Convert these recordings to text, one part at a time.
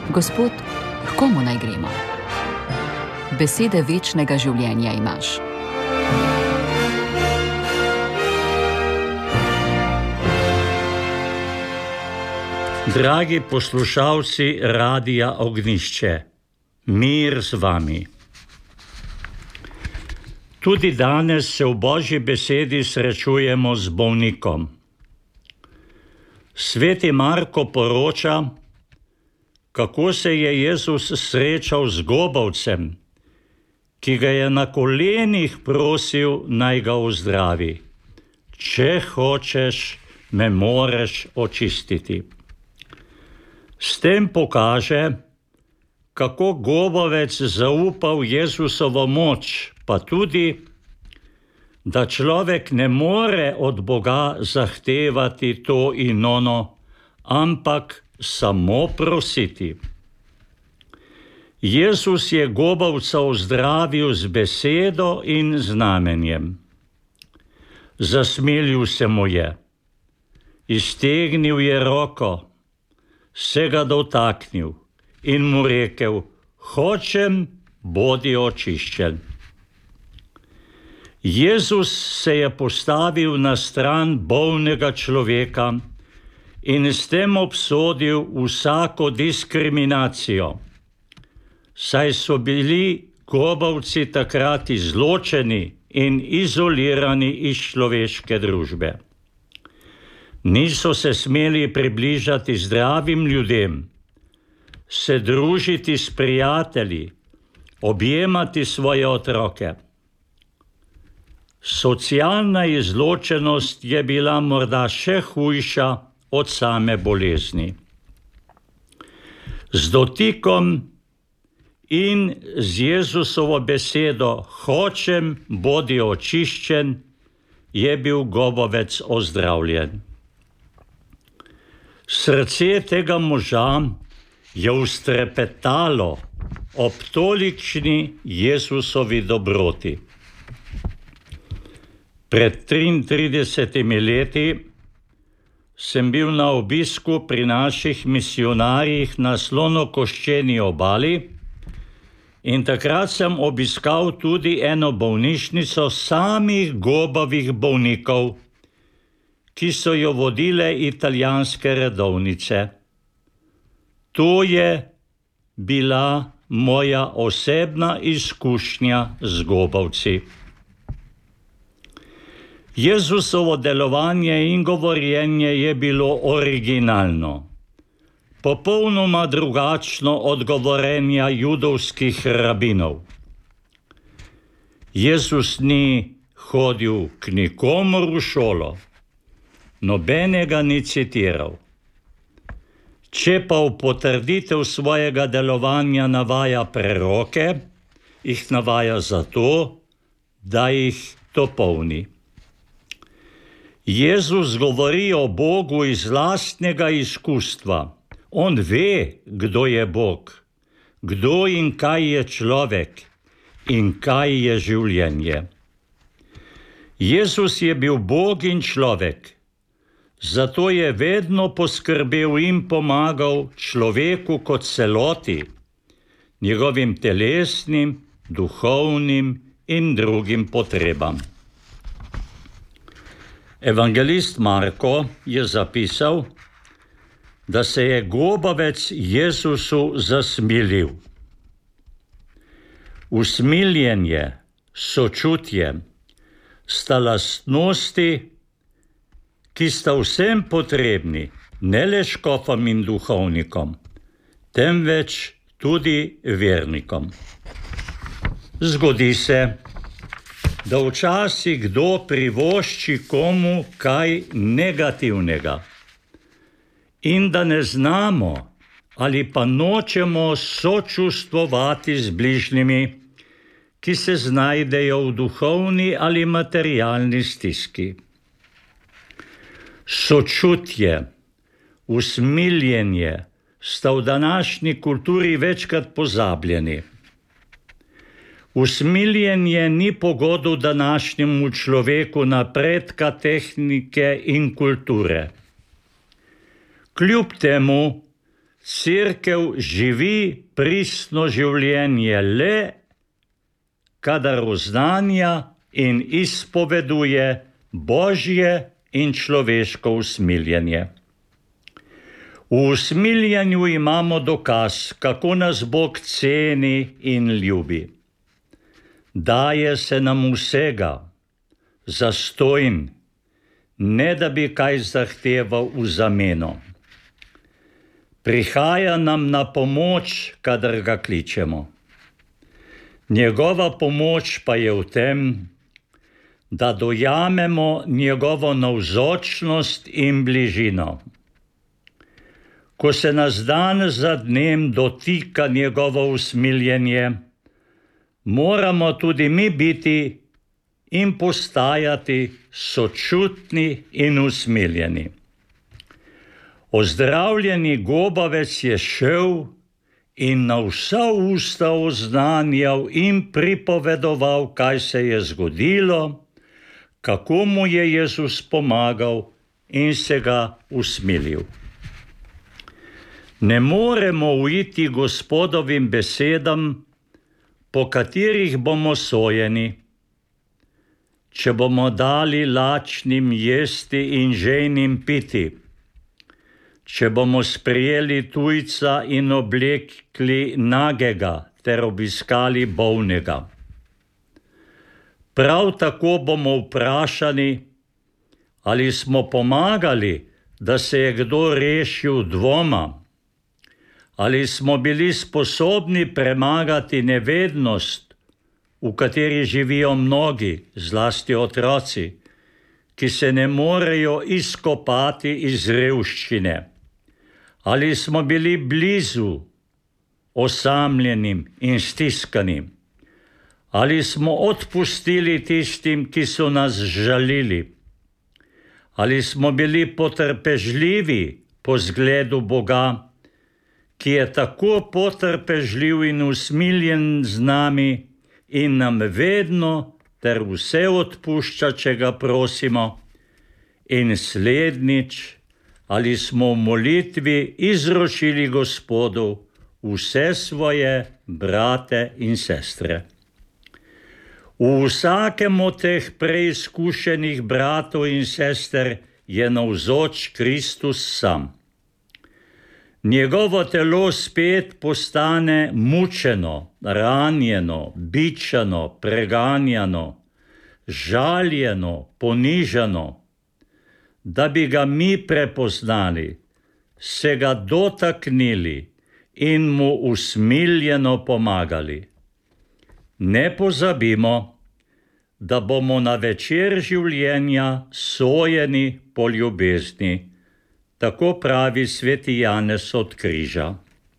Gospod, k komu naj gremo? Besede večnega življenja imaš. Dragi poslušalci Radia Ognjišče, mir z vami. Tudi danes se v Božji besedi srečujemo z bolnikom. Sveti Marko poroča, kako se je Jezus srečal z gobavcem, ki ga je na kolenih prosil, naj ga ozdravi. Če hočeš, me moreš očistiti. S tem pokaže, kako gobavec zaupa v Jezusovo moč, pa tudi, da človek ne more od Boga zahtevati to in ono, ampak samo prositi. Jezus je gobavca ozdravil z besedo in znamenjem. Zasmilil se mu je, iztegnil je roko, se ga dotaknil in mu rekel: hočem, bodi očiščen. Jezus se je postavil na stran bolnega človeka in s tem obsodil vsako diskriminacijo, saj so bili gobavci takrat izločeni in izolirani iz človeške družbe. Niso se smeli približati zdravim ljudem, se družiti s prijatelji, objemati svoje otroke. Socialna izločenost je bila morda še hujša od same bolezni. Z dotikom in z Jezusovo besedo hočem, bodi očiščen, je bil gobavec ozdravljen. Srce tega moža je vztrepetalo ob tolikšni Jezusovi dobroti. Pred 33 leti sem bil na obisku pri naših misijonarjih na Slonokoščeni obali in takrat sem obiskal tudi eno bolnišnico samih gobavih bolnikov, ki so jo vodile italijanske redovnice. To je bila moja osebna izkušnja z gobavci. Jezusovo delovanje in govorjenje je bilo originalno, popolnoma drugačno od govorjenja judovskih rabinov. Jezus ni hodil k nikomur v šolo, nobenega ni citiral. Če pa v potrditev svojega delovanja navaja preroke, jih navaja zato, da jih dopolni. Jezus govori o Bogu iz lastnega izkustva. On ve, kdo je Bog, kdo in kaj je človek in kaj je življenje. Jezus je bil Bog in človek, zato je vedno poskrbel in pomagal človeku kot celoti, njegovim telesnim, duhovnim in drugim potrebam. Evangelist Marko je zapisal, da se je gobavec Jezusu zasmilil. Usmiljenje, sočutje sta lastnosti, ki sta vsem potrebni, ne le škofom in duhovnikom, temveč tudi vernikom. Zgodi se, da včasih kdo privošči komu kaj negativnega in da ne znamo ali pa nočemo sočustvovati z bližnjimi, ki se znajdejo v duhovni ali materialni stiski. Sočutje, usmiljenje sta v današnji kulturi večkrat pozabljeni. Usmiljenje ni pogodu današnjemu človeku napredka tehnike in kulture. Kljub temu Cerkev živi pristno življenje le, kadar oznanja in izpoveduje Božje in človeško usmiljenje. V usmiljenju imamo dokaz, kako nas Bog ceni in ljubi. Daje se nam vsega, zastojn, ne da bi kaj zahteval v zameno. Prihaja nam na pomoč, kadar ga kličemo. Njegova pomoč pa je v tem, da dojamemo njegovo navzočnost in bližino. Ko se nas dan za dnem dotika njegovo usmiljenje, moramo tudi mi biti in postajati sočutni in usmiljeni. Ozdravljeni gobavec je šel in na vsa usta oznanjal in pripovedoval, kaj se je zgodilo, kako mu je Jezus pomagal in se ga usmilil. Ne moremo uiti Gospodovim besedam, po katerih bomo sojeni. Če bomo dali lačnim jesti in žejnim piti, če bomo sprejeli tujca in oblekli nagega ter obiskali bolnega. Prav tako bomo vprašani, ali smo pomagali, da se je kdo rešil dvoma, ali smo bili sposobni premagati nevednost, v kateri živijo mnogi, zlasti otroci, ki se ne morejo izkopati iz revščine. Ali smo bili blizu osamljenim in stiskanim? Ali smo odpustili tistim, ki so nas žalili? Ali smo bili potrpežljivi po zgledu Boga, ki je tako potrpežljiv in usmiljen z nami in nam vedno ter vse odpušča, če ga prosimo? In slednjič, ali smo v molitvi izročili Gospodu vse svoje brate in sestre? V vsakem od teh preizkušenih bratov in sester je navzoč Kristus sam. Njegovo telo spet postane mučeno, ranjeno, bičano, preganjano, žaljeno, ponižano. Da bi ga mi prepoznali, se ga dotaknili in mu usmiljeno pomagali. Ne pozabimo, da bomo na večer življenja sojeni po ljubezni, tako pravi sveti Janez od križa.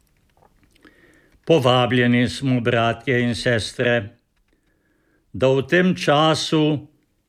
Povabljeni smo, bratje in sestre, da v tem času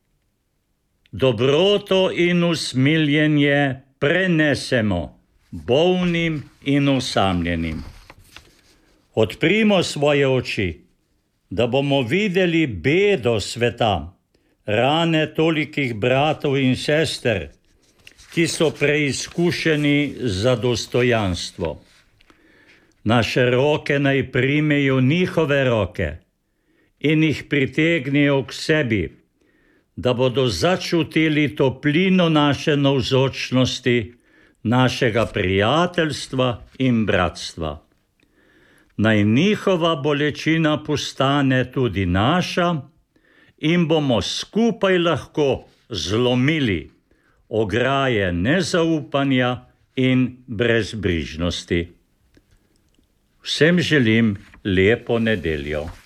dobroto in usmiljenje prenesemo bolnim in osamljenim. Odprimo svoje oči, da bomo videli bedo sveta, rane tolikih bratov in sester, ki so preizkušeni za dostojanstvo. Naše roke naj primejo njihove roke in jih pritegnejo k sebi, da bodo začutili toplino naše navzočnosti, našega prijateljstva in bratstva. Naj njihova bolečina postane tudi naša in bomo skupaj lahko zlomili ograje nezaupanja in brezbrižnosti. Vsem želim lepo nedeljo.